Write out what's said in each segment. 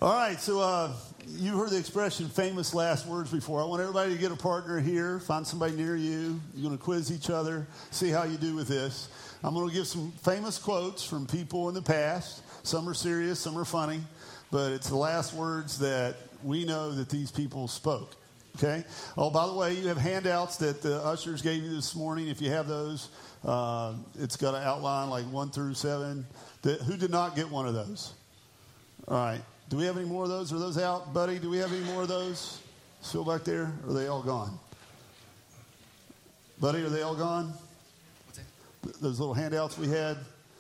All right, so you heard the expression famous last words before. I want everybody to get a partner here, find somebody near you. You're going to quiz each other, see how you do with this. I'm going to give some famous quotes from people in the past. Some are serious, some are funny, but it's the last words that we know that these people spoke. Okay? Oh, by the way, you have handouts that the ushers gave you this morning. If you have those, it's got an outline like 1 through 7. Who did not get one of those? All right. Do we have any more of those? Are those out, buddy? Do we have any more of those? Still back there? Or are they all gone? Buddy, are they all gone? Those little handouts we had?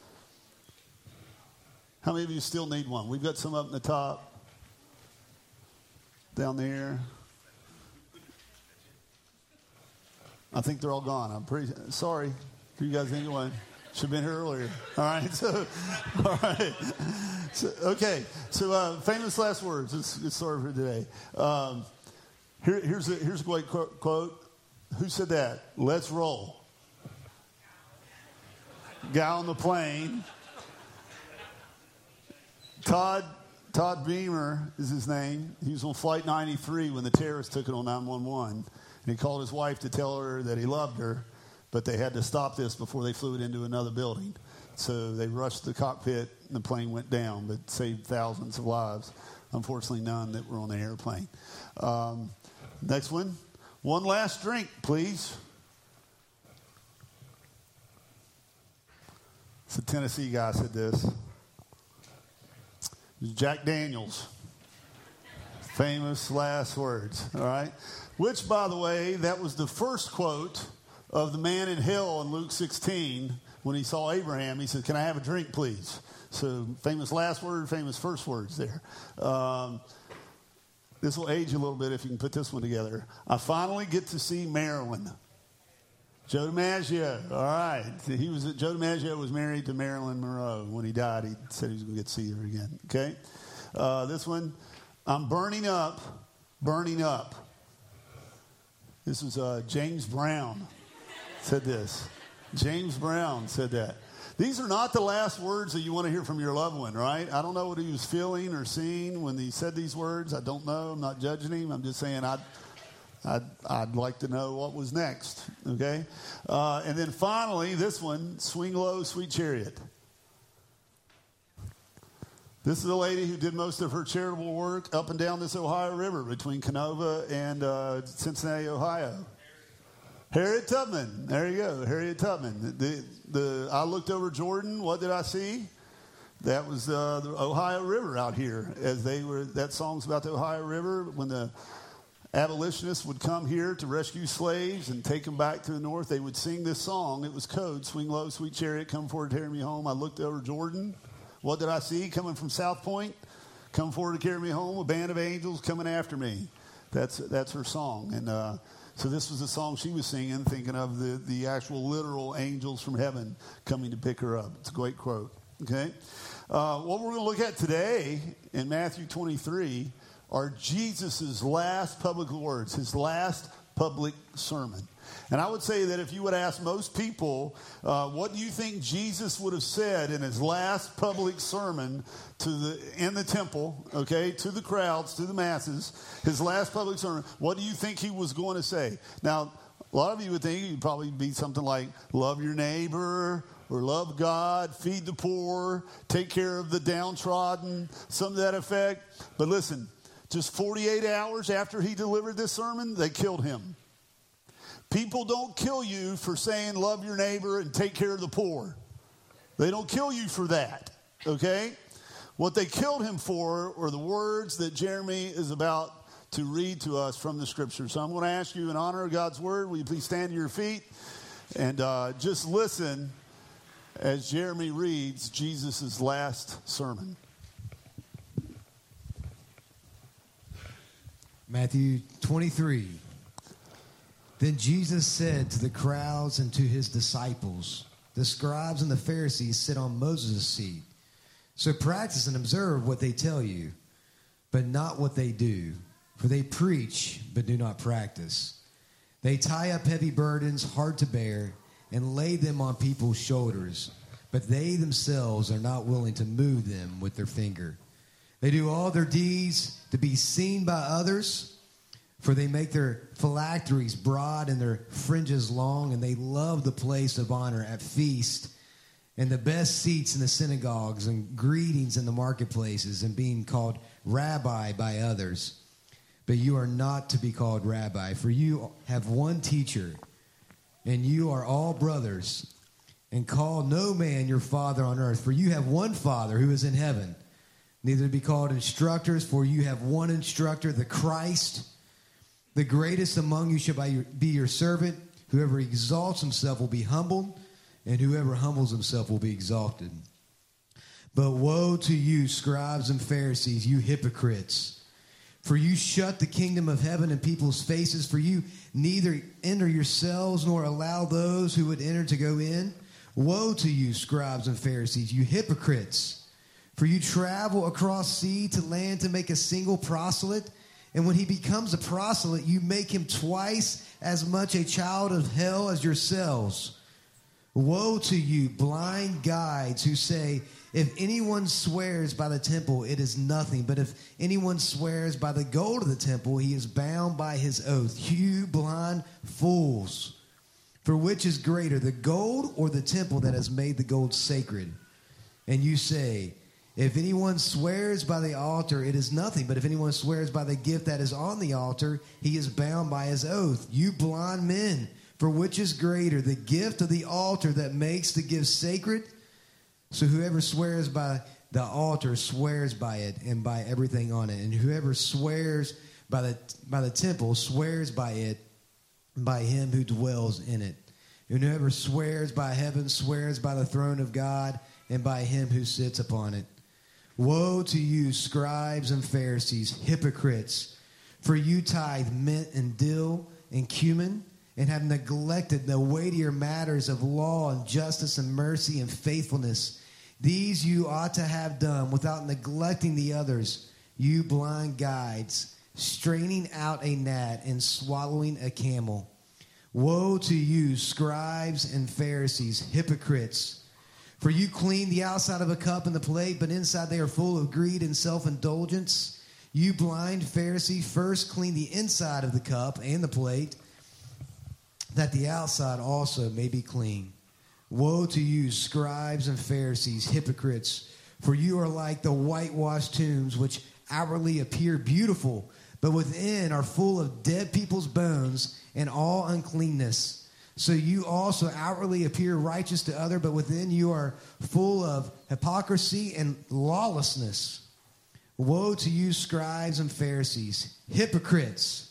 How many of you still need one? We've got some up in the top. Down there. I think they're all gone. I'm pretty sorry if you guys need one. Should have been here earlier. All right. So, okay. So, famous last words. Let's get started for today. Here's a great quote. Who said that? Let's roll. Guy on the plane. Todd Beamer is his name. He was on Flight 93 when the terrorists took it on 911. And he called his wife to tell her that he loved her, but they had to stop this before they flew it into another building. So they rushed the cockpit, and the plane went down, but saved thousands of lives. Unfortunately, none that were on the airplane. Next one. One last drink, please. It's a Tennessee guy said this. It was Jack Daniels. Famous last words, all right? Which, by the way, that was the first quote of the man in hell in Luke 16 when he saw Abraham. He said, "Can I have a drink, please?" So famous last word, famous first words there. This will age you a little bit if you can put this one together. I finally get to see Marilyn. Joe DiMaggio, all right. Joe DiMaggio was married to Marilyn Monroe. When he died, he said he was going to get to see her again, okay? This one, I'm burning up. This is James Brown said this. James Brown said that. These are not the last words that you want to hear from your loved one, right? I don't know what he was feeling or seeing when he said these words. I don't know. I'm not judging him. I'm just saying I'd like to know what was next, okay? And then finally, this one, swing low, sweet chariot. This is a lady who did most of her charitable work up and down this Ohio River between Canova and Cincinnati, Ohio. Harriet Tubman. There you go, Harriet Tubman. I looked over Jordan. What did I see? That was the Ohio River out here. That song's about the Ohio River. When the abolitionists would come here to rescue slaves and take them back to the north, they would sing this song. It was code, swing low, sweet chariot, come forward, carry me home. I looked over Jordan. What did I see coming from South Point? Come forward to carry me home, a band of angels coming after me. That's her song. And so this was the song she was singing, thinking of the actual literal angels from heaven coming to pick her up. It's a great quote. Okay? What we're going to look at today in Matthew 23 are Jesus' last public words, his last public sermon. And I would say that if you would ask most people, what do you think Jesus would have said in his last public sermon in the temple, okay, to the crowds, to the masses, his last public sermon, what do you think he was going to say? Now, a lot of you would think it would probably be something like, love your neighbor, or love God, feed the poor, take care of the downtrodden, something to that effect. But listen, just 48 hours after he delivered this sermon, they killed him. People don't kill you for saying love your neighbor and take care of the poor. They don't kill you for that, okay? What they killed him for are the words that Jeremy is about to read to us from the scripture. So I'm going to ask you in honor of God's word, will you please stand to your feet and just listen as Jeremy reads Jesus' last sermon. Matthew 23. Then Jesus said to the crowds and to his disciples, the scribes and the Pharisees sit on Moses' seat. So practice and observe what they tell you, but not what they do. For they preach, but do not practice. They tie up heavy burdens hard to bear and lay them on people's shoulders, but they themselves are not willing to move them with their finger. They do all their deeds to be seen by others, for they make their phylacteries broad and their fringes long, and they love the place of honor at feast and the best seats in the synagogues and greetings in the marketplaces and being called rabbi by others. But you are not to be called rabbi, for you have one teacher, and you are all brothers. And call no man your father on earth, for you have one Father who is in heaven. Neither to be called instructors, for you have one instructor, the Christ. The greatest among you shall be your servant. Whoever exalts himself will be humbled, and whoever humbles himself will be exalted. But woe to you, scribes and Pharisees, you hypocrites! For you shut the kingdom of heaven in people's faces, for you neither enter yourselves nor allow those who would enter to go in. Woe to you, scribes and Pharisees, you hypocrites! For you travel across sea to land to make a single proselyte, and when he becomes a proselyte, you make him twice as much a child of hell as yourselves. Woe to you, blind guides, who say, if anyone swears by the temple, it is nothing. But if anyone swears by the gold of the temple, he is bound by his oath. You blind fools! For which is greater, the gold or the temple that has made the gold sacred? And you say, if anyone swears by the altar, it is nothing. But if anyone swears by the gift that is on the altar, he is bound by his oath. You blind men! For which is greater, the gift of the altar that makes the gift sacred? So whoever swears by the altar swears by it and by everything on it. And whoever swears by the temple swears by it, by him who dwells in it. And whoever swears by heaven swears by the throne of God and by him who sits upon it. Woe to you, scribes and Pharisees, hypocrites! For you tithe mint and dill and cumin, and have neglected the weightier matters of law and justice and mercy and faithfulness. These you ought to have done without neglecting the others. You blind guides, straining out a gnat and swallowing a camel. Woe to you, scribes and Pharisees, hypocrites! For you clean the outside of a cup and the plate, but inside they are full of greed and self-indulgence. You blind Pharisee, first clean the inside of the cup and the plate, that the outside also may be clean. Woe to you, scribes and Pharisees, hypocrites! For you are like the whitewashed tombs, which outwardly appear beautiful, but within are full of dead people's bones and all uncleanness. So you also outwardly appear righteous to others, but within you are full of hypocrisy and lawlessness. Woe to you, scribes and Pharisees, hypocrites!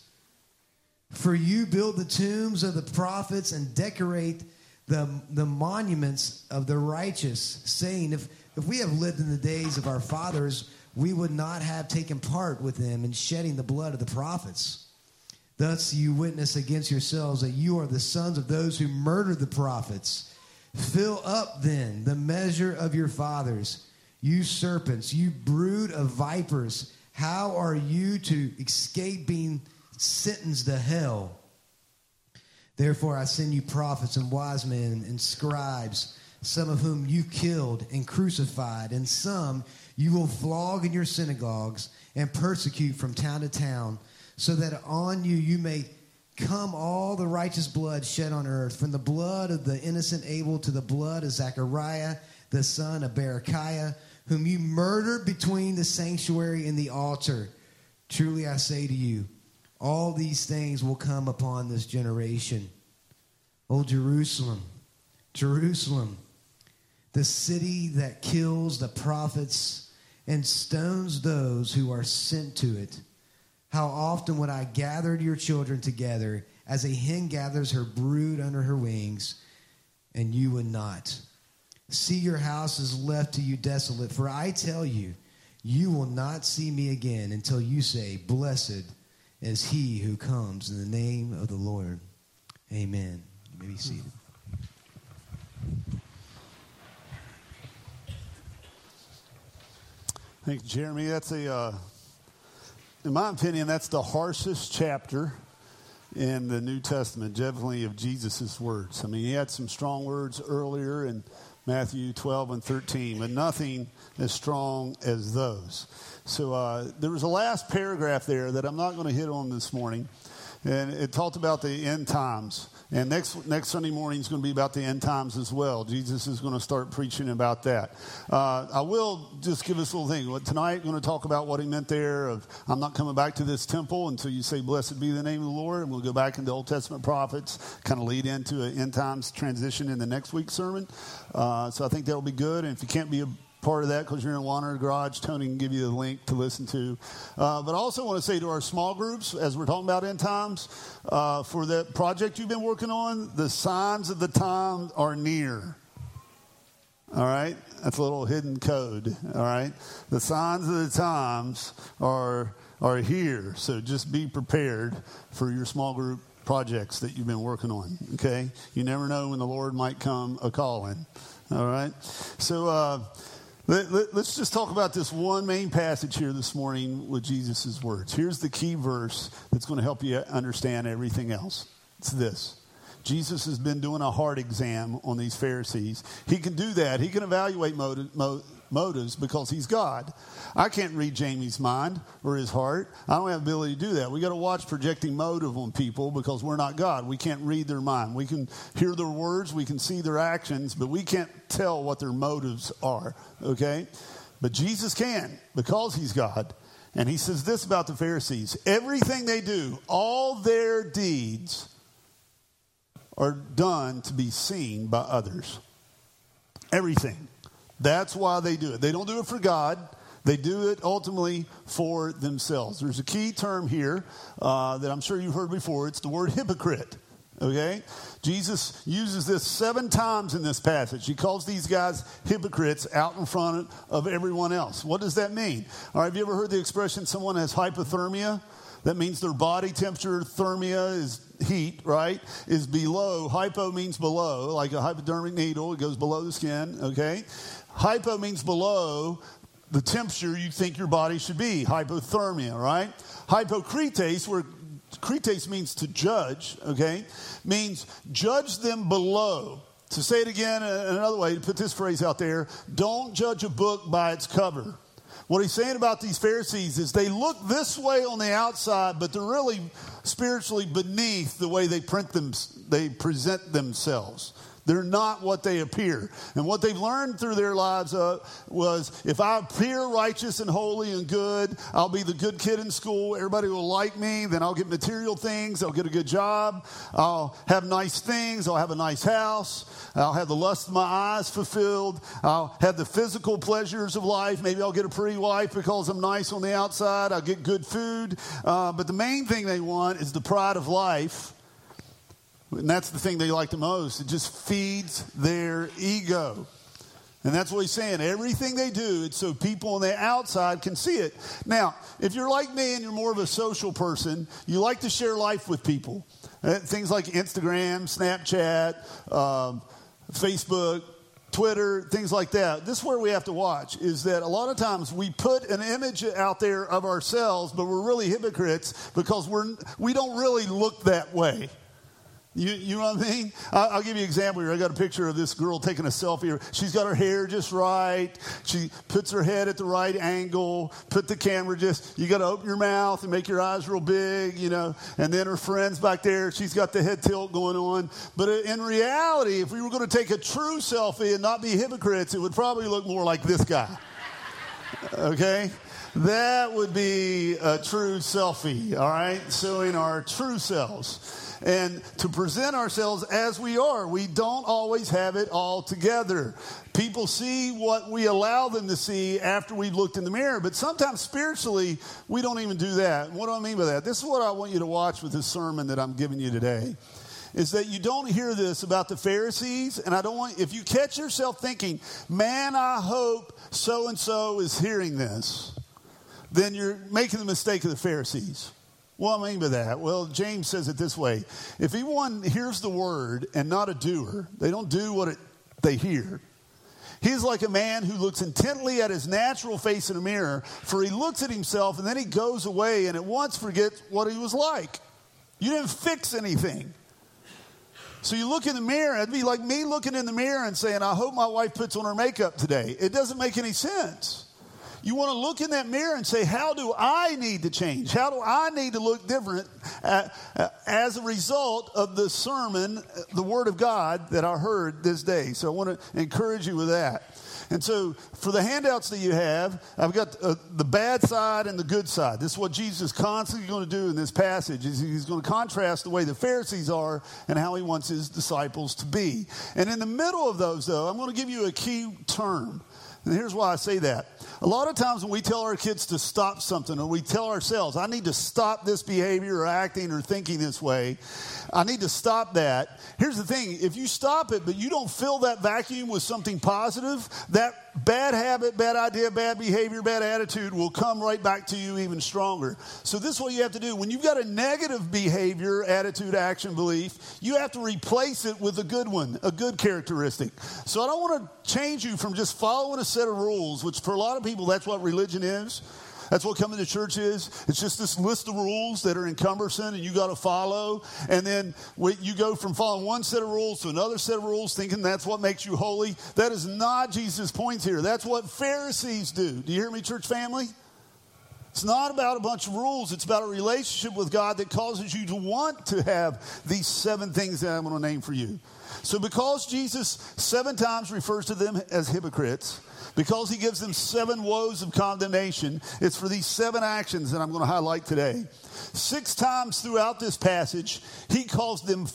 For you build the tombs of the prophets and decorate the monuments of the righteous, saying, if we have lived in the days of our fathers, we would not have taken part with them in shedding the blood of the prophets. Thus you witness against yourselves that you are the sons of those who murdered the prophets. Fill up then the measure of your fathers. You serpents, you brood of vipers, how are you to escape being sentenced to hell? Therefore I send you prophets and wise men and scribes, some of whom you killed and crucified, and some you will flog in your synagogues and persecute from town to town, so that on you may come all the righteous blood shed on earth, from the blood of the innocent Abel to the blood of Zechariah, the son of Berechiah, whom you murdered between the sanctuary and the altar. Truly I say to you, all these things will come upon this generation. O Jerusalem, Jerusalem, the city that kills the prophets and stones those who are sent to it. How often would I gather your children together as a hen gathers her brood under her wings, and you would not. See, your house is left to you desolate, for I tell you, you will not see me again until you say, blessed is he who comes in the name of the Lord. Amen. You may be seated. Thank you, Jeremy. That's in my opinion, that's the harshest chapter in the New Testament, definitely of Jesus' words. I mean, he had some strong words earlier in Matthew 12 and 13, but nothing as strong as those. So there was a last paragraph there that I'm not going to hit on this morning. And it talked about the end times. And next Sunday morning is going to be about the end times as well. Jesus is going to start preaching about that. I will just give us a little thing. Tonight, I'm going to talk about what he meant there of, I'm not coming back to this temple until you say, blessed be the name of the Lord. And we'll go back into Old Testament prophets, kind of lead into an end times transition in the next week's sermon. So I think that will be good. And if you can't be a part of that because you're in a Wanderer Garage, Tony can give you the link to listen to. But I also want to say to our small groups, as we're talking about end times, for that project you've been working on, the signs of the time are near. All right? That's a little hidden code. All right? The signs of the times are here. So just be prepared for your small group projects that you've been working on. Okay? You never know when the Lord might come a-calling. All right? So, let's just talk about this one main passage here this morning with Jesus' words. Here's the key verse that's going to help you understand everything else. It's this. Jesus has been doing a heart exam on these Pharisees. He can do that. He can evaluate motives because he's God. I can't read Jamie's mind or his heart. I don't have the ability to do that. We got to watch projecting motive on people because we're not God. We can't read their mind. We can hear their words, we can see their actions, but we can't tell what their motives are, okay? But Jesus can because he's God. And he says this about the Pharisees. Everything they do, all their deeds are done to be seen by others. Everything. That's why they do it. They don't do it for God. They do it ultimately for themselves. There's a key term here that I'm sure you've heard before. It's the word hypocrite. Okay? Jesus uses this 7 times in this passage. He calls these guys hypocrites out in front of everyone else. What does that mean? All right, have you ever heard the expression someone has hypothermia? That means their body temperature, thermia is heat, right, is below. Hypo means below, like a hypodermic needle. It goes below the skin, okay? Hypo means below the temperature you think your body should be, hypothermia, right? Hypokrites, where krites means to judge, okay, means judge them below. To say it again, another way, to put this phrase out there, don't judge a book by its cover. What he's saying about these Pharisees is they look this way on the outside, but they're really spiritually beneath the way they present themselves. They're not what they appear. And what they've learned through their lives was if I appear righteous and holy and good, I'll be the good kid in school. Everybody will like me. Then I'll get material things. I'll get a good job. I'll have nice things. I'll have a nice house. I'll have the lust of my eyes fulfilled. I'll have the physical pleasures of life. Maybe I'll get a pretty wife because I'm nice on the outside. I'll get good food. But the main thing they want is the pride of life. And that's the thing they like the most. It just feeds their ego. And that's what he's saying. Everything they do, it's so people on the outside can see it. Now, if you're like me and you're more of a social person, you like to share life with people. Things like Instagram, Snapchat, Facebook, Twitter, things like that. This is where we have to watch, is that a lot of times we put an image out there of ourselves, but we're really hypocrites because we don't really look that way. You know what I mean? I'll give you an example here. I got a picture of this girl taking a selfie. She's got her hair just right. She puts her head at the right angle. Put the camera you got to open your mouth and make your eyes real big, you know. And then her friend's back there. She's got the head tilt going on. But in reality, if we were going to take a true selfie and not be hypocrites, it would probably look more like this guy. Okay? That would be a true selfie, all right? Showing our true selves. And to present ourselves as we are, we don't always have it all together. People see what we allow them to see after we've looked in the mirror. But sometimes spiritually, we don't even do that. What do I mean by that? This is what I want you to watch with this sermon that I'm giving you today. Is that you don't hear this about the Pharisees. And if you catch yourself thinking, man, I hope so-and-so is hearing this, then you're making the mistake of the Pharisees. What do I mean by that? Well, James says it this way. If anyone hears the word and not a doer, they don't do what they hear. He is like a man who looks intently at his natural face in a mirror, for he looks at himself and then he goes away and at once forgets what he was like. You didn't fix anything. So you look in the mirror, it'd be like me looking in the mirror and saying, I hope my wife puts on her makeup today. It doesn't make any sense. You want to look in that mirror and say, how do I need to change? How do I need to look different as a result of the sermon, the Word of God that I heard this day? So I want to encourage you with that. And so for the handouts that you have, I've got the bad side and the good side. This is what Jesus is constantly going to do in this passage. Is he's going to contrast the way the Pharisees are and how he wants his disciples to be. And in the middle of those, though, I'm going to give you a key term. And here's why I say that. A lot of times when we tell our kids to stop something, or we tell ourselves, I need to stop this behavior or acting or thinking this way, I need to stop that. Here's the thing. If you stop it, but you don't fill that vacuum with something positive, that bad habit, bad idea, bad behavior, bad attitude will come right back to you even stronger. So this is what you have to do. When you've got a negative behavior, attitude, action, belief, you have to replace it with a good one, a good characteristic. So I don't want to change you from just following a set of rules, which for a lot of people, that's what religion is. That's what coming to church is. It's just this list of rules that are encumbersome and you got to follow. And then you go from following one set of rules to another set of rules thinking that's what makes you holy. That is not Jesus' point here. That's what Pharisees do. Do you hear me, church family? It's not about a bunch of rules. It's about a relationship with God that causes you to want to have these 7 things that I'm going to name for you. So because Jesus 7 times refers to them as hypocrites, because he gives them 7 woes of condemnation, it's for these 7 actions that I'm going to highlight today. 6 times throughout this passage, he calls them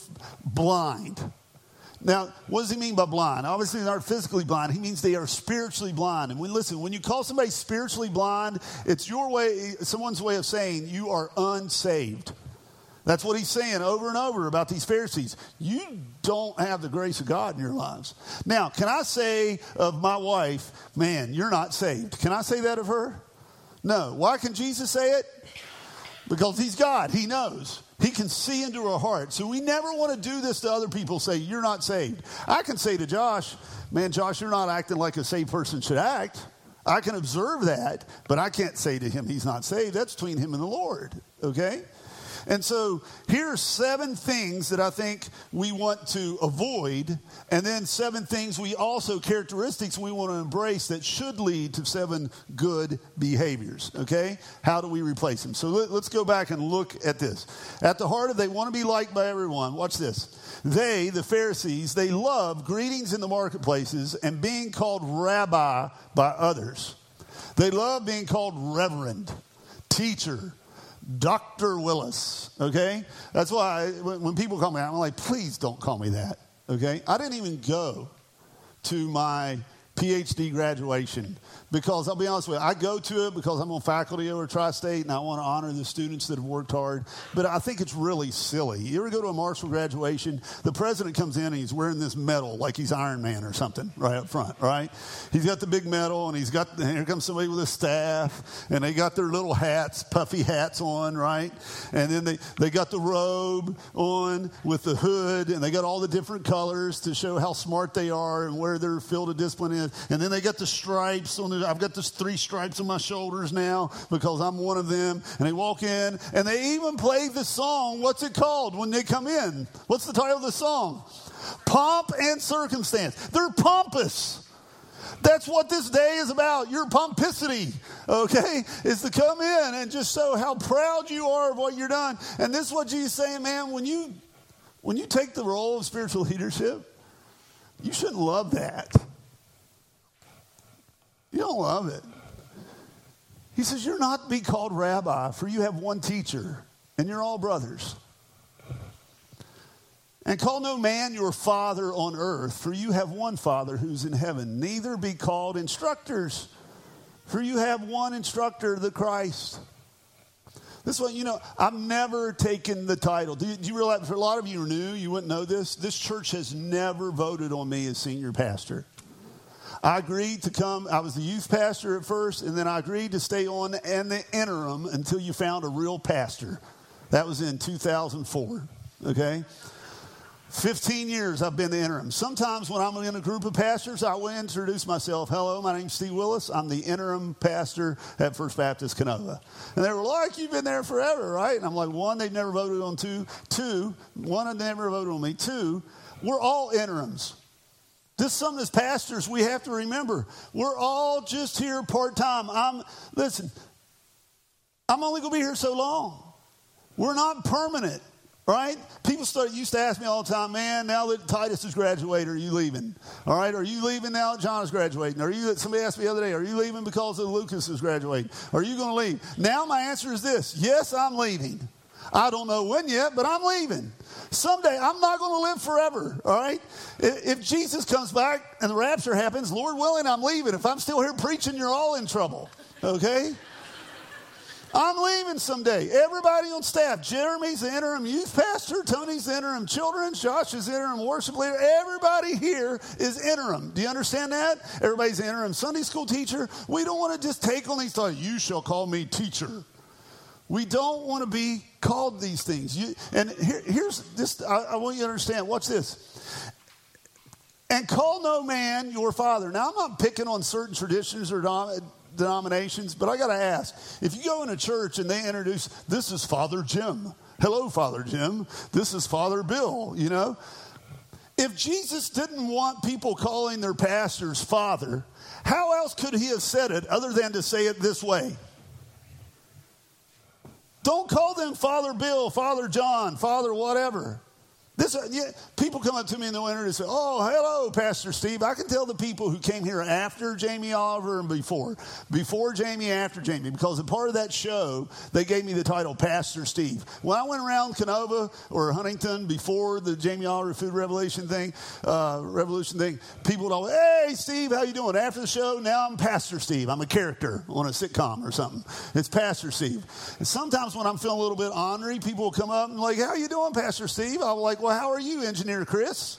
blind. Now, what does he mean by blind? Obviously, they aren't physically blind. He means they are spiritually blind. And when you call somebody spiritually blind, it's someone's way of saying you are unsaved. That's what he's saying over and over about these Pharisees. You don't have the grace of God in your lives. Now, can I say of my wife, man, you're not saved? Can I say that of her? No. Why can Jesus say it? Because he's God. He knows. He can see into her heart. So we never want to do this to other people, say, you're not saved. I can say to Josh, man, Josh, you're not acting like a saved person should act. I can observe that, but I can't say to him he's not saved. That's between him and the Lord, okay? And so here are 7 things that I think we want to avoid, and then 7 things characteristics we want to embrace that should lead to 7 good behaviors, okay? How do we replace them? So let's go back and look at this. At the heart of they want to be liked by everyone. Watch this. They, the Pharisees, they love greetings in the marketplaces and being called rabbi by others. They love being called reverend, teacher, Dr. Willis, okay? That's why when people call me, I'm like, please don't call me that, okay? I didn't even go to my PhD graduation because I'll be honest with you, I go to it because I'm on faculty over Tri-State and I want to honor the students that have worked hard, but I think it's really silly. You ever go to a Marshall graduation, the president comes in and he's wearing this medal like he's Iron Man or something right up front, right? He's got the big medal and here comes somebody with a staff and they got their little hats, puffy hats on, right? And then they got the robe on with the hood and they got all the different colors to show how smart they are and where their field of discipline is. And then they got the stripes on I've got this 3 stripes on my shoulders now because I'm one of them. And they walk in and they even play the song. What's it called when they come in? What's the title of the song? Pomp and Circumstance. They're pompous. That's what this day is about. Your pomposity, okay, is to come in and just show how proud you are of what you're done. And this is what Jesus is saying, man, when you take the role of spiritual leadership, you shouldn't love that. You don't love it. He says, you're not to be called rabbi, for you have one teacher, and you're all brothers. And call no man your father on earth, for you have one Father who's in heaven. Neither be called instructors, for you have one instructor, the Christ. This one, I've never taken the title. Do you realize, for a lot of you who are new, you wouldn't know this. This church has never voted on me as senior pastor. I agreed to come. I was the youth pastor at first, and then I agreed to stay on in the interim until you found a real pastor. That was in 2004, okay? 15 years I've been the interim. Sometimes when I'm in a group of pastors, I will introduce myself. Hello, my name's Steve Willis. I'm the interim pastor at First Baptist Canova. And they were like, you've been there forever, right? And I'm like, 1, they've never voted on 2. 2, 1, they never voted on me. 2, we're all interims. This is something as pastors we have to remember. We're all just here part-time. Listen, I'm only going to be here so long. We're not permanent, right? People used to ask me all the time, man, now that Titus has graduated, are you leaving? All right, are you leaving now that John is graduating? Somebody asked me the other day, are you leaving because of Lucas is graduating? Are you going to leave? Now my answer is this: yes, I'm leaving. I don't know when yet, but I'm leaving. Someday, I'm not going to live forever, all right? If Jesus comes back and the rapture happens, Lord willing, I'm leaving. If I'm still here preaching, you're all in trouble, okay? I'm leaving someday. Everybody on staff, Jeremy's the interim youth pastor, Tony's the interim children's, Josh is the interim worship leader. Everybody here is interim. Do you understand that? Everybody's the interim Sunday school teacher. We don't want to just take on these thoughts, you shall call me teacher. We don't want to be called these things. Here's this, I want you to understand. Watch this. And call no man your father. Now, I'm not picking on certain traditions or denominations, but I got to ask. If you go in a church and they introduce, this is Father Jim. Hello, Father Jim. This is Father Bill, you know. If Jesus didn't want people calling their pastors Father, how else could he have said it other than to say it this way? Don't call them Father Bill, Father John, Father whatever. People come up to me in the winter and say, oh, hello, Pastor Steve. I can tell the people who came here after Jamie Oliver and before Jamie, after Jamie, because a part of that show, they gave me the title Pastor Steve. When I went around Canova or Huntington before the Jamie Oliver Food Revolution thing, people would always, hey, Steve, how you doing? After the show, now I'm Pastor Steve. I'm a character on a sitcom or something. It's Pastor Steve. And sometimes when I'm feeling a little bit ornery, people will come up and like, how you doing, Pastor Steve? I'm like, well, how are you, Engineer Chris?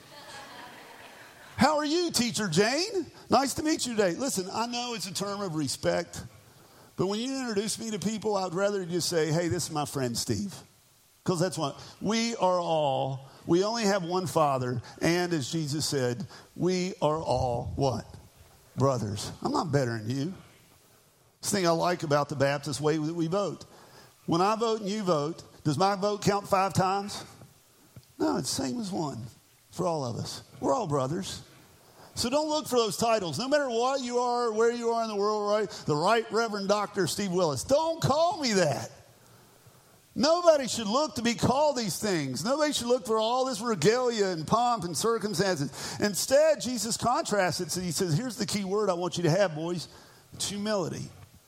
How are you, Teacher Jane? Nice to meet you today. Listen, I know it's a term of respect, but when you introduce me to people, I'd rather just say, hey, this is my friend Steve. Because that's what we only have one Father, and as Jesus said, we are all what? Brothers. I'm not better than you. This thing I like about the Baptist way that we vote. When I vote and you vote, does my vote count 5 times? No, it's the same as one for all of us. We're all brothers. So don't look for those titles. No matter what you are, where you are in the world, right? The Right Reverend Dr. Steve Willis. Don't call me that. Nobody should look to be called these things. Nobody should look for all this regalia and pomp and circumstances. Instead, Jesus contrasts it. So he says, here's the key word I want you to have, boys. It's humility.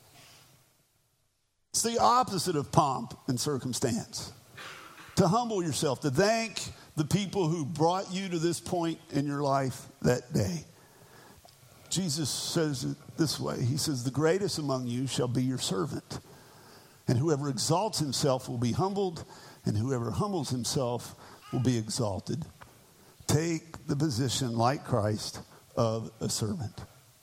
It's the opposite of pomp and circumstance. To humble yourself, to thank the people who brought you to this point in your life that day. Jesus says it this way. He says, the greatest among you shall be your servant. And whoever exalts himself will be humbled, and whoever humbles himself will be exalted. Take the position, like Christ, of a servant.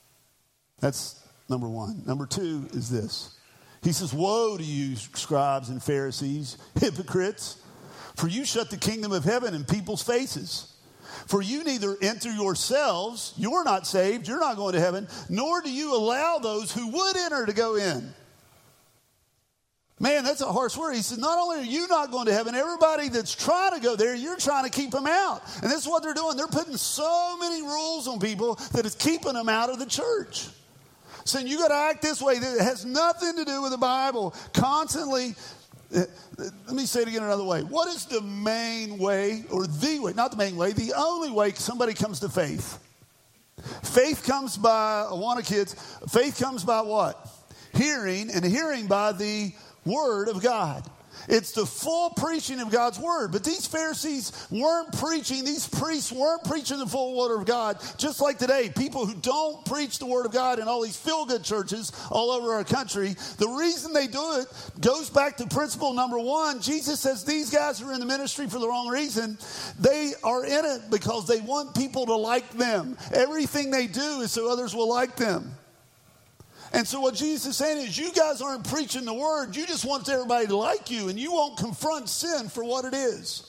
That's number one. Number 2 is this. He says, woe to you, scribes and Pharisees, hypocrites! For you shut the kingdom of heaven in people's faces. For you neither enter yourselves, you're not saved, you're not going to heaven, nor do you allow those who would enter to go in. Man, that's a harsh word. He says, not only are you not going to heaven, everybody that's trying to go there, you're trying to keep them out. And this is what they're doing. They're putting so many rules on people that it's keeping them out of the church. Saying you got to act this way. That has nothing to do with the Bible. Constantly. Let me say it again another way. What is the main way, or the way, not the main way, the only way somebody comes to faith? Faith comes by, faith comes by what? Hearing, and hearing by the Word of God. It's the full preaching of God's Word. But these Pharisees weren't preaching, these priests weren't preaching the full Word of God. Just like today, people who don't preach the Word of God in all these feel-good churches all over our country, the reason they do it goes back to principle number 1. Jesus says these guys are in the ministry for the wrong reason. They are in it because they want people to like them. Everything they do is so others will like them. And so what Jesus is saying is you guys aren't preaching the word. You just want everybody to like you, and you won't confront sin for what it is.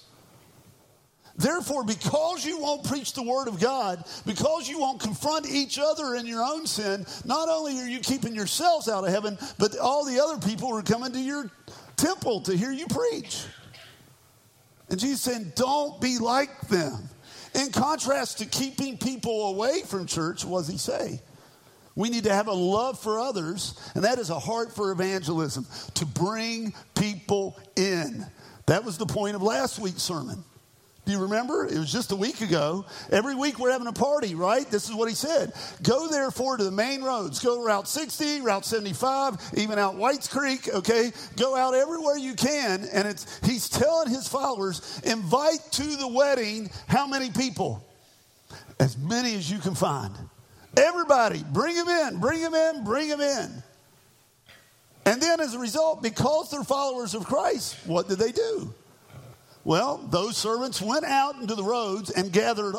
Therefore, because you won't preach the word of God, because you won't confront each other in your own sin, not only are you keeping yourselves out of heaven, but all the other people are coming to your temple to hear you preach. And Jesus is saying, don't be like them. In contrast to keeping people away from church, what does he say? We need to have a love for others, and that is a heart for evangelism, to bring people in. That was the point of last week's sermon. Do you remember? It was just a week ago. Every week we're having a party, right? This is what he said. Go therefore to the main roads. Go Route 60, Route 75, even out Whites Creek, okay? Go out everywhere you can. And he's telling his followers, invite to the wedding how many people? As many as you can find. Everybody, bring them in, bring them in, bring them in. And then as a result, because they're followers of Christ, what did they do? Well, those servants went out into the roads and gathered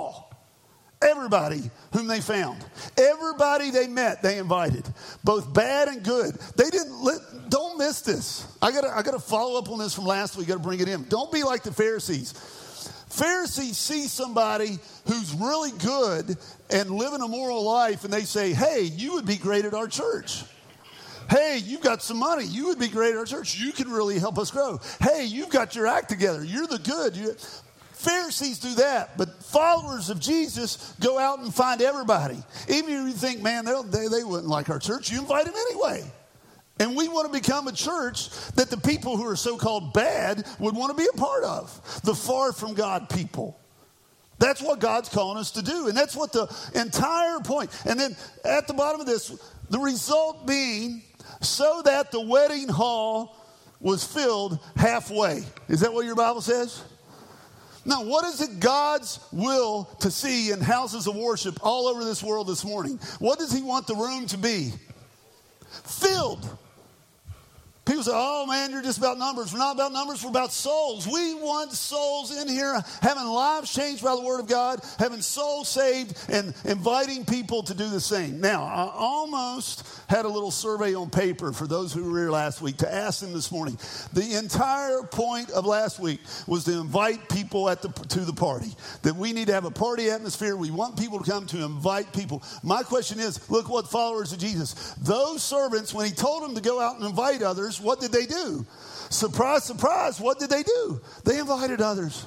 everybody whom they found. Everybody they met, they invited, both bad and good. Don't miss this. I gotta follow up on this from last week. Got to bring it in. Don't be like the Pharisees. Pharisees see somebody who's really good and living a moral life, and they say, hey, you would be great at our church. Hey, you've got some money. You would be great at our church. You can really help us grow. Hey, you've got your act together. You're the good. Pharisees do that, but followers of Jesus go out and find everybody. Even if you think, man, they wouldn't like our church, you invite them anyway. And we want to become a church that the people who are so-called bad would want to be a part of, the far from God people. That's what God's calling us to do, and that's what the entire point. And then at the bottom of this, the result being so that the wedding hall was filled halfway. Is that what your Bible says? Now, what is it God's will to see in houses of worship all over this world this morning? What does he want the room to be? Filled. People say, oh man, you're just about numbers. We're not about numbers, we're about souls. We want souls in here having lives changed by the word of God, having souls saved, and inviting people to do the same. Now, I almost had a little survey on paper for those who were here last week to ask them this morning. The entire point of last week was to invite people to the party, that we need to have a party atmosphere. We want people to come to invite people. My question is, look what followers of Jesus, those servants, when he told them to go out and invite others, what did they do? Surprise, surprise, what did they do? They invited others.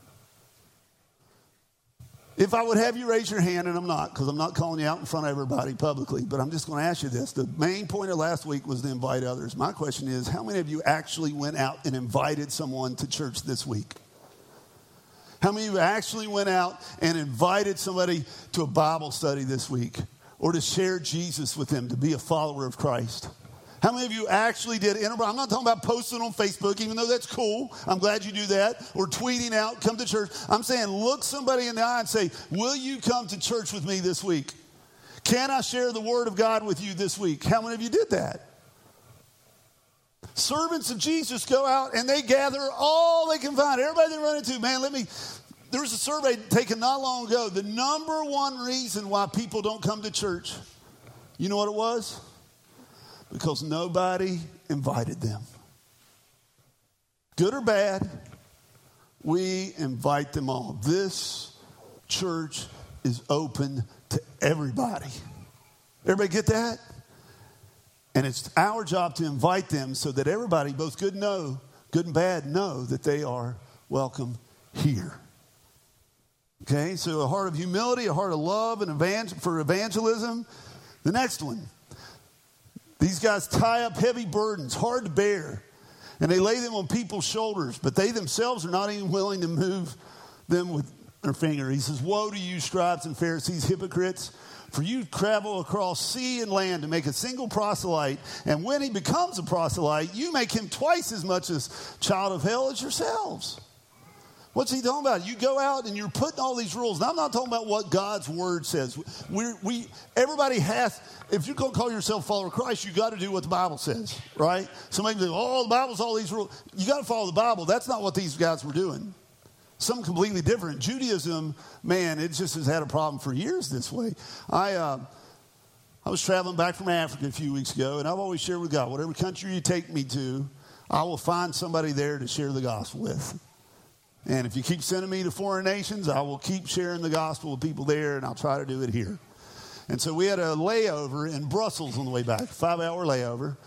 If I would have you raise your hand, and I'm not, because I'm not calling you out in front of everybody publicly, but I'm just going to ask you this. The main point of last week was to invite others. My question is, how many of you actually went out and invited someone to church this week? How many of you actually went out and invited somebody to a Bible study this week, or to share Jesus with them, to be a follower of Christ? How many of you actually did? I'm not talking about posting on Facebook, even though that's cool. I'm glad you do that. Or tweeting out, come to church. I'm saying look somebody in the eye and say, will you come to church with me this week? Can I share the word of God with you this week? How many of you did that? Servants of Jesus go out and they gather all they can find. Everybody they run into, man, there was a survey taken not long ago. The number one reason why people don't come to church, you know what it was? Because nobody invited them. Good or bad, we invite them all. This church is open to everybody. Everybody get that? And it's our job to invite them so that everybody, both good and bad, know that they are welcome here. Okay, so a heart of humility, a heart of love and for evangelism. The next one. These guys tie up heavy burdens, hard to bear, and they lay them on people's shoulders, but they themselves are not even willing to move them with their finger. He says, woe to you, scribes and Pharisees, hypocrites, for you travel across sea and land to make a single proselyte, and when he becomes a proselyte, you make him twice as much a child of hell as yourselves. What's he talking about? You go out and you're putting all these rules. Now, I'm not talking about what God's word says. Everybody has, if you're going to call yourself a follower of Christ, you got to do what the Bible says, right? Somebody goes, oh, the Bible's all these rules. You got to follow the Bible. That's not what these guys were doing. Something completely different. Judaism, man, it just has had a problem for years this way. I was traveling back from Africa a few weeks ago, and I've always shared with God, whatever country you take me to, I will find somebody there to share the gospel with. And if you keep sending me to foreign nations, I will keep sharing the gospel with people there, and I'll try to do it here. And so we had a layover in Brussels on the way back, a 5-hour layover.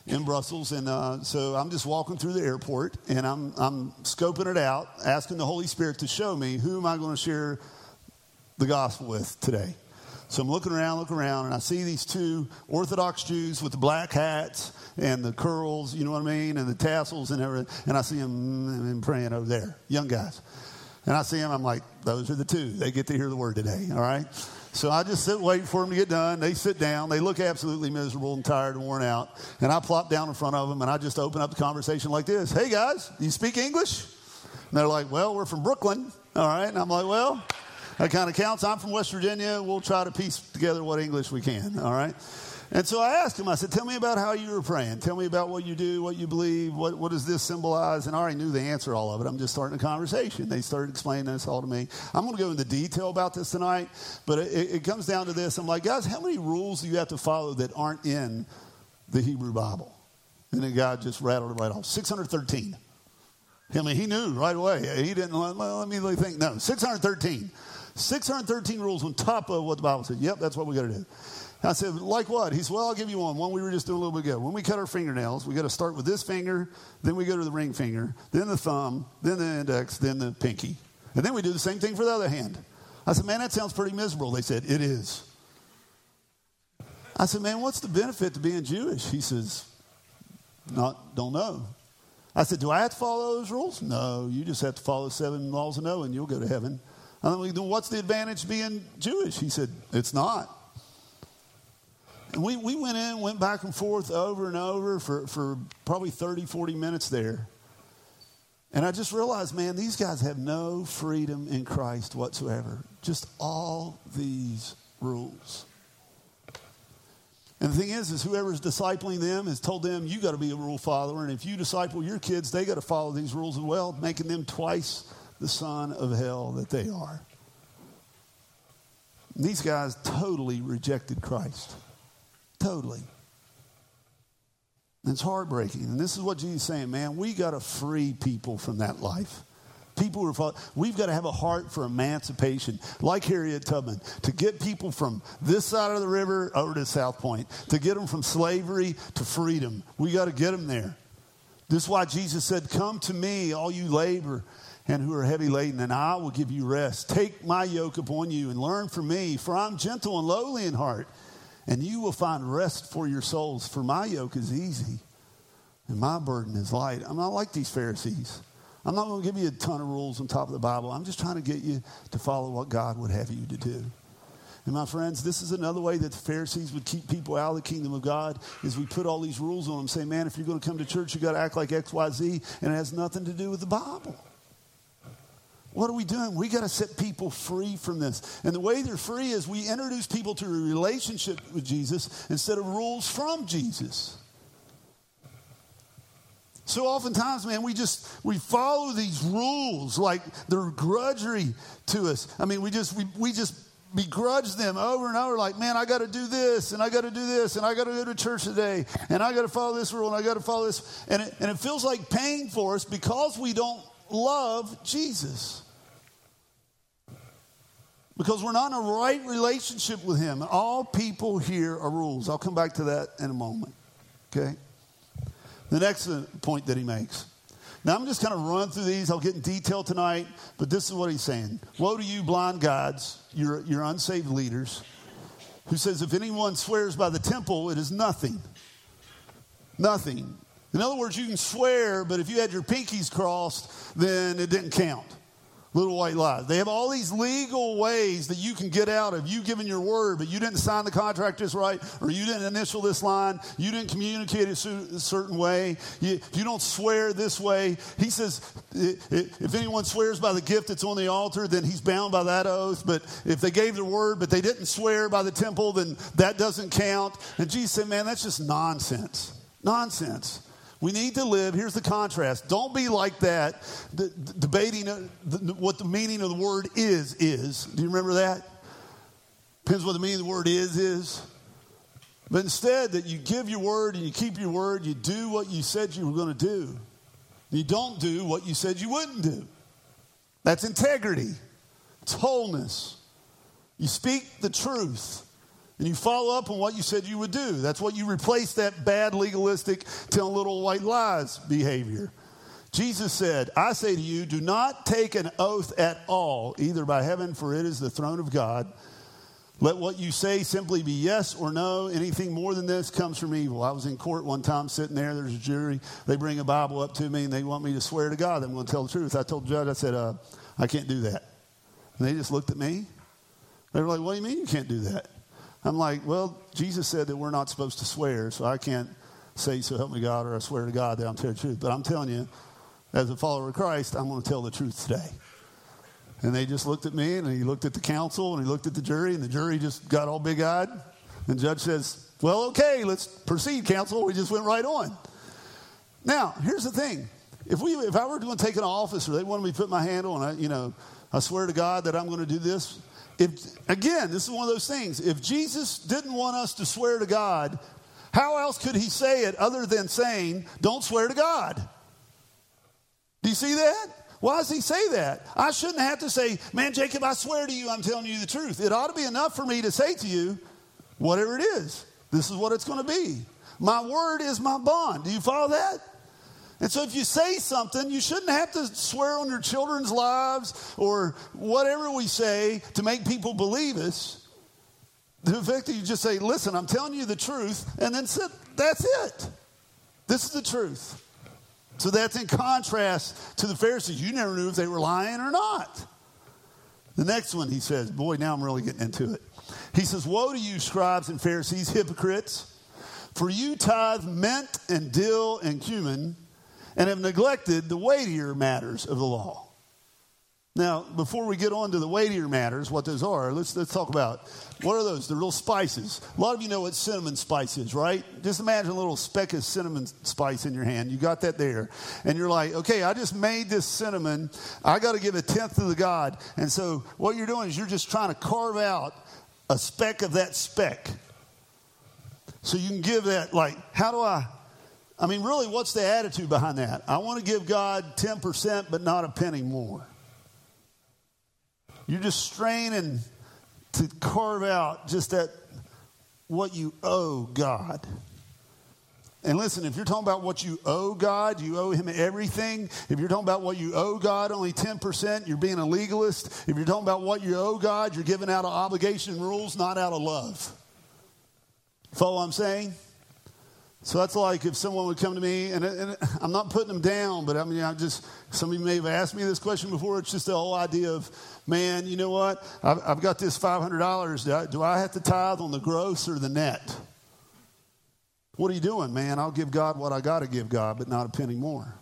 in Brussels, and so I'm just walking through the airport, and I'm scoping it out, asking the Holy Spirit to show me who am I going to share the gospel with today. So I'm looking around, and I see these two Orthodox Jews with the black hats and the curls, you know what I mean, and the tassels and everything, and I see them praying over there, young guys. And I see them, I'm like, those are the two. They get to hear the word today, all right? So I just sit and wait for them to get done. They sit down. They look absolutely miserable and tired and worn out. And I plop down in front of them, and I just open up the conversation like this. Hey, guys, you speak English? And they're like, well, we're from Brooklyn, all right? And I'm like, well, that kind of counts. I'm from West Virginia. We'll try to piece together what English we can, all right? And so I asked him, I said, tell me about how you were praying. Tell me about what you do, what you believe, what does this symbolize? And I already knew the answer, all of it. I'm just starting a conversation. They started explaining this all to me. I'm going to go into detail about this tonight, but it comes down to this. I'm like, guys, how many rules do you have to follow that aren't in the Hebrew Bible? And the guy just rattled it right off. 613. I mean, he knew right away. He didn't, let me think. No, 613. 613 rules on top of what the Bible said. Yep, that's what we got to do. I said, like what? He said, well, I'll give you one we were just doing a little bit ago. When we cut our fingernails, we got to start with this finger, then we go to the ring finger, then the thumb, then the index, then the pinky. And then we do the same thing for the other hand. I said, man, that sounds pretty miserable. They said, it is. I said, man, what's the benefit to being Jewish? He says, don't know. I said, do I have to follow those rules? No, you just have to follow 7 laws of Noah and you'll go to heaven. I'm like, then what's the advantage of being Jewish? He said, it's not. And we went back and forth over and over for probably 30, 40 minutes there. And I just realized, man, these guys have no freedom in Christ whatsoever. Just all these rules. And the thing is whoever's discipling them has told them, you got to be a rule follower. And if you disciple your kids, they got to follow these rules as well, making them twice the son of hell that they are. And these guys totally rejected Christ. Totally. And it's heartbreaking. And this is what Jesus is saying, man, we got to free people from that life. We've got to have a heart for emancipation, like Harriet Tubman, to get people from this side of the river over to South Point, to get them from slavery to freedom. We got to get them there. This is why Jesus said, come to me, all you labor and who are heavy laden, and I will give you rest. Take my yoke upon you and learn from me, for I'm gentle and lowly in heart. And you will find rest for your souls. For my yoke is easy and my burden is light. I'm not like these Pharisees. I'm not going to give you a ton of rules on top of the Bible. I'm just trying to get you to follow what God would have you to do. And my friends, this is another way that the Pharisees would keep people out of the kingdom of God, is we put all these rules on them, say, man, if you're going to come to church, you got to act like X, Y, Z, and it has nothing to do with the Bible. What are we doing? We got to set people free from this. And the way they're free is we introduce people to a relationship with Jesus instead of rules from Jesus. So oftentimes, man, we follow these rules like they're grudgery to us. I mean, we just begrudge them over and over, like, man, I got to do this, and I got to do this, and I got to go to church today, and I got to follow this rule, and I got to follow this. And it feels like pain for us because we don't love Jesus. Because we're not in a right relationship with him. All people here are rules. I'll come back to that in a moment. Okay? The next point that he makes. Now, I'm just kind of run through these. I'll get in detail tonight. But this is what he's saying. Woe to you, blind guides, you're unsaved leaders, who says, if anyone swears by the temple, it is nothing. Nothing. In other words, you can swear, but if you had your pinkies crossed, then it didn't count. Little white lies. They have all these legal ways that you can get out of you giving your word, but you didn't sign the contract just right, or you didn't initial this line, you didn't communicate it a certain way, you don't swear this way. He says, if anyone swears by the gift that's on the altar, then he's bound by that oath. But if they gave their word, but they didn't swear by the temple, then that doesn't count. And Jesus said, man, that's just nonsense. Nonsense. We need to live. Here's the contrast. Don't be like that, debating what the meaning of the word is. Do you remember that? Depends what the meaning of the word is. But instead, that you give your word and you keep your word, you do what you said you were going to do. You don't do what you said you wouldn't do. That's integrity. It's wholeness. You speak the truth. And you follow up on what you said you would do. That's what you replace that bad legalistic telling little white lies behavior. Jesus said, I say to you, do not take an oath at all, either by heaven, for it is the throne of God. Let what you say simply be yes or no. Anything more than this comes from evil. I was in court one time sitting there. There's a jury. They bring a Bible up to me, and they want me to swear to God that I'm going to tell the truth. I told the judge, I said, I can't do that. And they just looked at me. They were like, what do you mean you can't do that? I'm like, well, Jesus said that we're not supposed to swear, so I can't say, so help me God, or I swear to God that I'm telling the truth. But I'm telling you, as a follower of Christ, I'm going to tell the truth today. And they just looked at me, and he looked at the counsel, and he looked at the jury, and the jury just got all big-eyed. And the judge says, well, okay, let's proceed, counsel. We just went right on. Now, here's the thing. If I were going to take an office, or they wanted me to put my handle, and I swear to God that I'm going to do this. Again, this is one of those things. If Jesus didn't want us to swear to God, how else could he say it other than saying, don't swear to God? Do you see that? Why does he say that? I shouldn't have to say, man, Jacob, I swear to you, I'm telling you the truth. It ought to be enough for me to say to you, whatever it is, this is what it's going to be. My word is my bond. Do you follow that? And so if you say something, you shouldn't have to swear on your children's lives or whatever we say to make people believe us. The fact that you just say, listen, I'm telling you the truth, and then say, that's it. This is the truth. So that's in contrast to the Pharisees. You never knew if they were lying or not. The next one, he says, boy, now I'm really getting into it. He says, woe to you, scribes and Pharisees, hypocrites, for you tithe mint and dill and cumin, and have neglected the weightier matters of the law. Now, before we get on to the weightier matters, what those are, let's talk about what are those? The real spices. A lot of you know what cinnamon spice is, right? Just imagine a little speck of cinnamon spice in your hand. You got that there. And you're like, okay, I just made this cinnamon. I got to give a tenth to the God. And so what you're doing is you're just trying to carve out a speck of that speck. So you can give that, like, really, what's the attitude behind that? I want to give God 10%, but not a penny more. You're just straining to carve out just that, what you owe God. And listen, if you're talking about what you owe God, you owe him everything. If you're talking about what you owe God, only 10%, you're being a legalist. If you're talking about what you owe God, you're giving out of obligation and rules, not out of love. Follow what I'm saying? So that's like if someone would come to me, and I'm not putting them down, but some of you may have asked me this question before. It's just the whole idea of, man, you know what? I've got this $500. Do I have to tithe on the gross or the net? What are you doing, man? I'll give God what I got to give God, but not a penny more.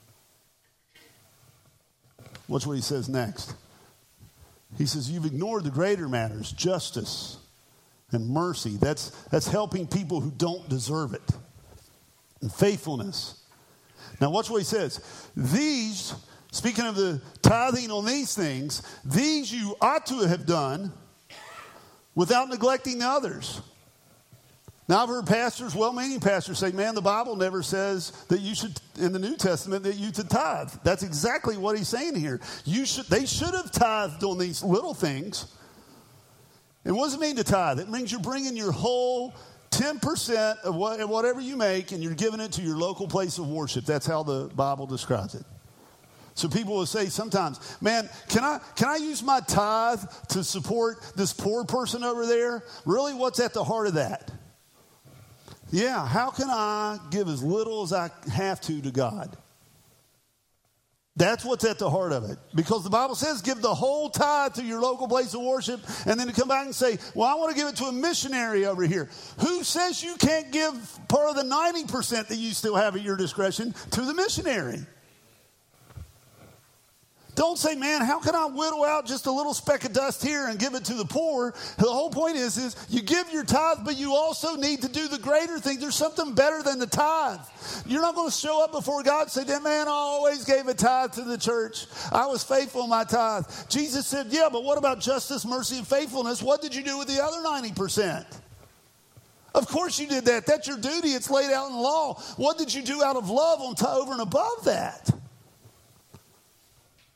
Watch what he says next. He says, you've ignored the greater matters, justice and mercy. That's helping people who don't deserve it. And faithfulness. Now watch what he says. These, speaking of the tithing on these things, these you ought to have done without neglecting the others. Now I've heard pastors, well-meaning pastors say, man, the Bible never says that you should, in the New Testament, that you should tithe. That's exactly what he's saying here. They should have tithed on these little things. And what does it mean to tithe? It means you're bringing your whole 10% of whatever you make, and you're giving it to your local place of worship. That's how the Bible describes it. So people will say sometimes, man, can I use my tithe to support this poor person over there? Really, what's at the heart of that? Yeah, how can I give as little as I have to God? That's what's at the heart of it. Because the Bible says give the whole tithe to your local place of worship, and then to come back and say, well, I want to give it to a missionary over here. Who says you can't give part of the 90% that you still have at your discretion to the missionary? Don't say, man, how can I whittle out just a little speck of dust here and give it to the poor? The whole point is you give your tithe, but you also need to do the greater thing. There's something better than the tithe. You're not going to show up before God and say, that man, I always gave a tithe to the church. I was faithful in my tithe. Jesus said, yeah, but what about justice, mercy, and faithfulness? What did you do with the other 90%? Of course you did that. That's your duty. It's laid out in the law. What did you do out of love over and above that?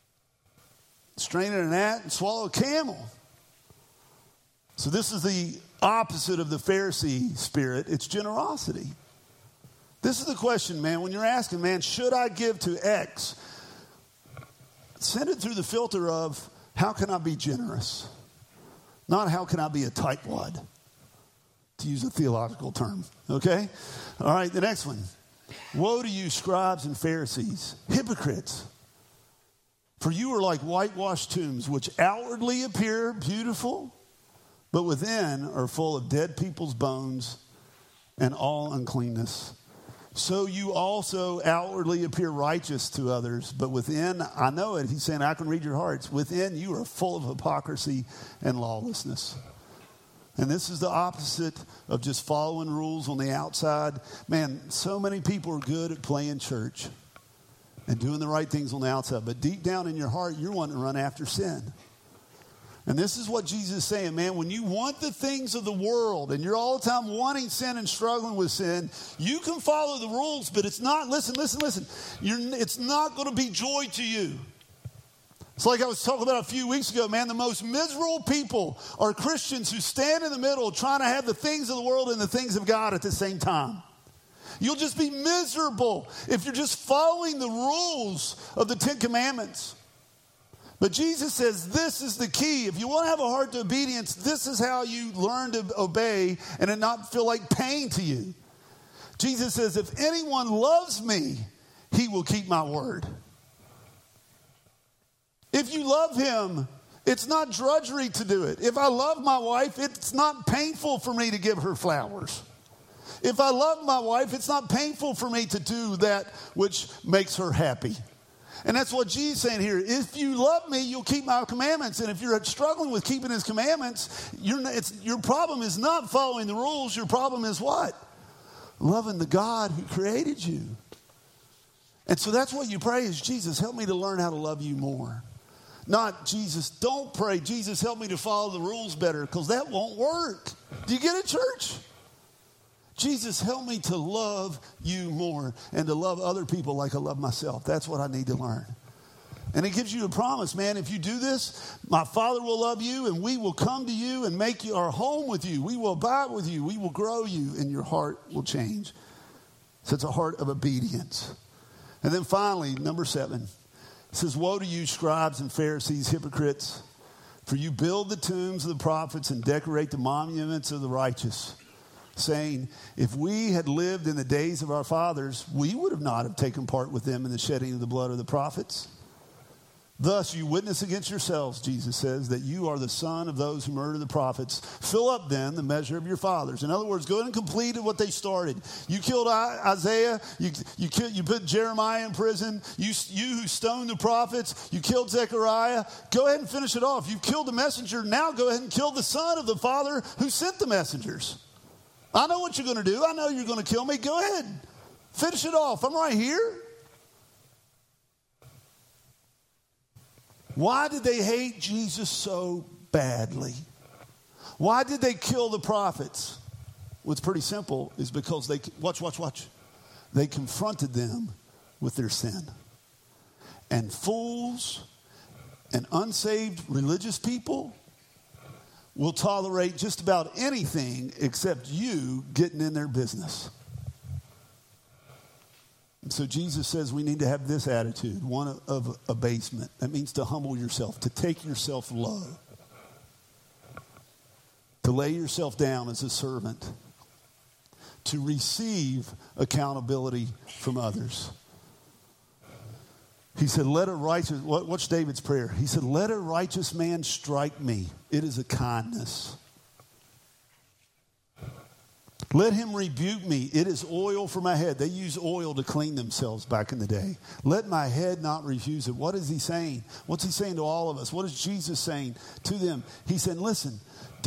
Strain a gnat and swallow a camel. So this is the opposite of the Pharisee spirit. It's generosity. This is the question, man. When you're asking, man, should I give to X? Send it through the filter of, how can I be generous? Not how can I be a tightwad, to use a theological term. Okay? All right, the next one. Woe to you, scribes and Pharisees, hypocrites! For you are like whitewashed tombs, which outwardly appear beautiful, but within are full of dead people's bones and all uncleanness. So you also outwardly appear righteous to others, but within, I know it, he's saying, I can read your hearts. Within you are full of hypocrisy and lawlessness. And this is the opposite of just following rules on the outside. Man, so many people are good at playing church and doing the right things on the outside. But deep down in your heart, you're wanting to run after sin. And this is what Jesus is saying, man. When you want the things of the world and you're all the time wanting sin and struggling with sin, you can follow the rules, but it's not, listen. It's not going to be joy to you. It's like I was talking about a few weeks ago, man. The most miserable people are Christians who stand in the middle trying to have the things of the world and the things of God at the same time. You'll just be miserable if you're just following the rules of the Ten Commandments. But Jesus says this is the key. If you want to have a heart to obedience, this is how you learn to obey and it not feel like pain to you. Jesus says, if anyone loves me, he will keep my word. If you love him, it's not drudgery to do it. If I love my wife, it's not painful for me to give her flowers. If I love my wife, it's not painful for me to do that which makes her happy. And that's what Jesus is saying here. If you love me, you'll keep my commandments. And if you're struggling with keeping his commandments, your problem is not following the rules. Your problem is what? Loving the God who created you. And so that's what you pray is, Jesus, help me to learn how to love you more. Not, Jesus, don't pray, Jesus, help me to follow the rules better, because that won't work. Do you get it, church? Jesus, help me to love you more and to love other people like I love myself. That's what I need to learn. And it gives you a promise, man. If you do this, my Father will love you and we will come to you and make our home with you. We will abide with you. We will grow you and your heart will change. So it's a heart of obedience. And then finally, number 7, it says, woe to you, scribes and Pharisees, hypocrites, for you build the tombs of the prophets and decorate the monuments of the righteous, saying, if we had lived in the days of our fathers, we would have not have taken part with them in the shedding of the blood of the prophets. Thus you witness against yourselves, Jesus says, that you are the son of those who murder the prophets. Fill up then the measure of your fathers. In other words, go ahead and complete what they started. You killed Isaiah. You put Jeremiah in prison. You who stoned the prophets. You killed Zechariah. Go ahead and finish it off. You've killed the messenger. Now go ahead and kill the son of the father who sent the messengers. I know what you're going to do. I know you're going to kill me. Go ahead. Finish it off. I'm right here. Why did they hate Jesus so badly? Why did they kill the prophets? What's pretty simple is because they, watch. They confronted them with their sin. And fools and unsaved religious people will tolerate just about anything except you getting in their business. And so Jesus says we need to have this attitude, one of abasement. That means to humble yourself, to take yourself low, to lay yourself down as a servant, to receive accountability from others. He said, watch David's prayer. He said, let a righteous man strike me. It is a kindness. Let him rebuke me. It is oil for my head. They used oil to clean themselves back in the day. Let my head not refuse it. What is he saying? What's he saying to all of us? What is Jesus saying to them? He said, listen.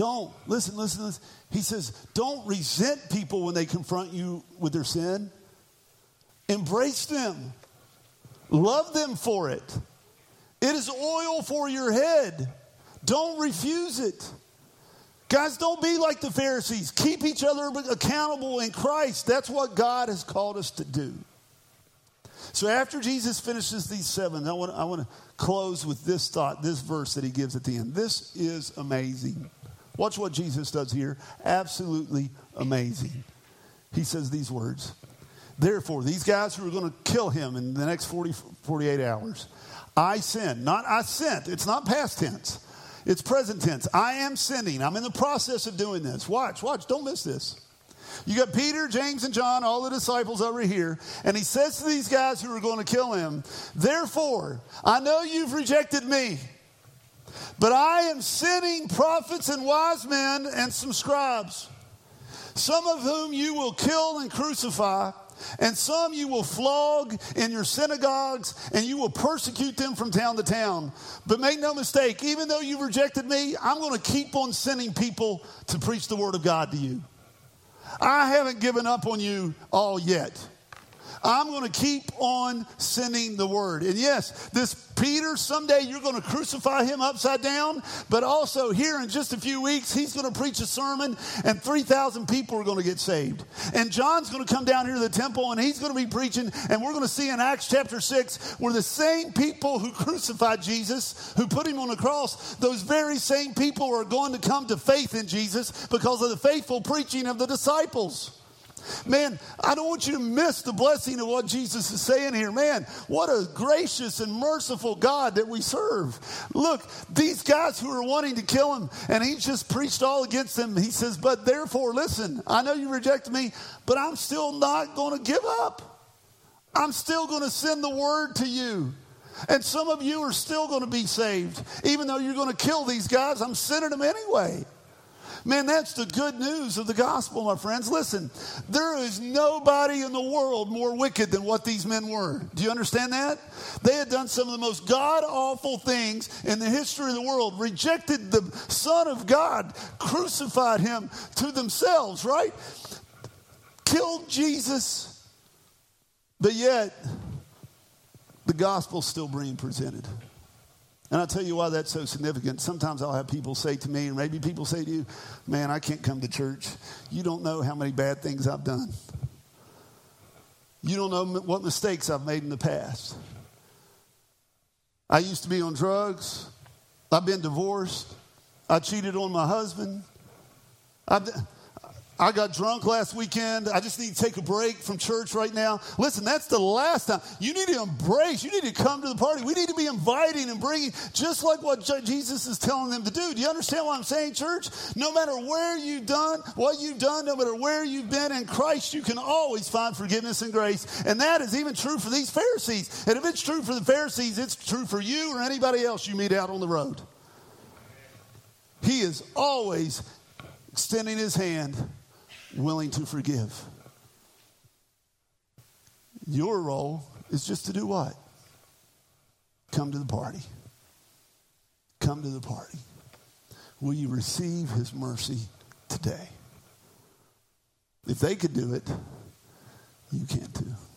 He says, don't resent people when they confront you with their sin. Embrace them. Love them for it. It is oil for your head. Don't refuse it. Guys, don't be like the Pharisees. Keep each other accountable in Christ. That's what God has called us to do. So after Jesus finishes these 7, I want to close with this thought, this verse that he gives at the end. This is amazing. Watch what Jesus does here. Absolutely amazing. He says these words. Therefore, these guys who are going to kill him in the next 48 hours, I send, not I sent. It's not past tense. It's present tense. I am sending. I'm in the process of doing this. Watch. Don't miss this. You got Peter, James, and John, all the disciples over here. And he says to these guys who are going to kill him, therefore, I know you've rejected me, but I am sending prophets and wise men and some scribes, some of whom you will kill and crucify, and some you will flog in your synagogues, and you will persecute them from town to town. But make no mistake, even though you've rejected me, I'm going to keep on sending people to preach the word of God to you. I haven't given up on you all yet. I'm going to keep on sending the word. And yes, this Peter, someday you're going to crucify him upside down, but also here in just a few weeks, he's going to preach a sermon and 3,000 people are going to get saved. And John's going to come down here to the temple and he's going to be preaching, and we're going to see in Acts chapter 6 where the same people who crucified Jesus, who put him on the cross, those very same people are going to come to faith in Jesus because of the faithful preaching of the disciples. Man, I don't want you to miss the blessing of what Jesus is saying here. Man, what a gracious and merciful God that we serve. Look, these guys who are wanting to kill him, and he just preached all against them. He says, but therefore, listen, I know you rejected me, but I'm still not going to give up. I'm still going to send the word to you. And some of you are still going to be saved. Even though you're going to kill these guys, I'm sending them anyway. Man, that's the good news of the gospel, my friends. Listen, there is nobody in the world more wicked than what these men were. Do you understand that? They had done some of the most god-awful things in the history of the world. Rejected the Son of God, crucified him to themselves, right? Killed Jesus, but yet the gospel's still being presented. And I'll tell you why that's so significant. Sometimes I'll have people say to me, or maybe people say to you, man, I can't come to church. You don't know how many bad things I've done. You don't know what mistakes I've made in the past. I used to be on drugs. I've been divorced. I cheated on my husband. I got drunk last weekend. I just need to take a break from church right now. Listen, that's the last time. You need to embrace. You need to come to the party. We need to be inviting and bringing, just like what Jesus is telling them to do. Do you understand what I'm saying, church? No matter where you've done, what you've done, no matter where you've been in Christ, you can always find forgiveness and grace. And that is even true for these Pharisees. And if it's true for the Pharisees, it's true for you or anybody else you meet out on the road. He is always extending his hand, willing to forgive. Your role is just to do what? Come to the party. Come to the party. Will you receive his mercy today? If they could do it, you can too.